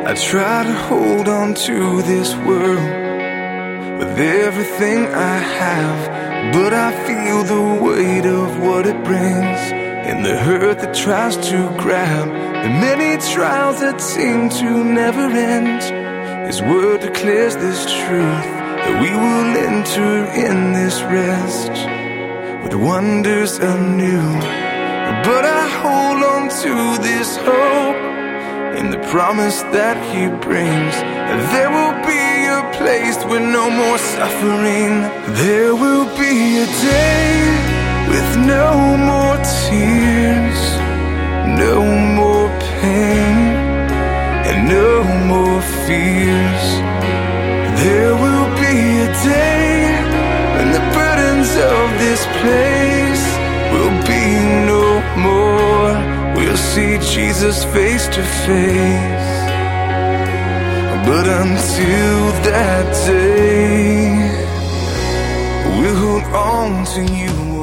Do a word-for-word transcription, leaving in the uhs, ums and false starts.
I try to hold on to this world with everything I have, but I feel the weight of what it brings, and the hurt that tries to grab, the many trials that seem to never end. His word declares this truth, that we will enter in this rest with wonders anew. But I hold on to this hope in the promise that he brings, that there will be a place with no more suffering. There will be a day with no more tears, no more pain, and no more fears. There will be a day when the burdens of this place will be no more. We'll see Jesus face to face. But until that day, we'll hold on to you.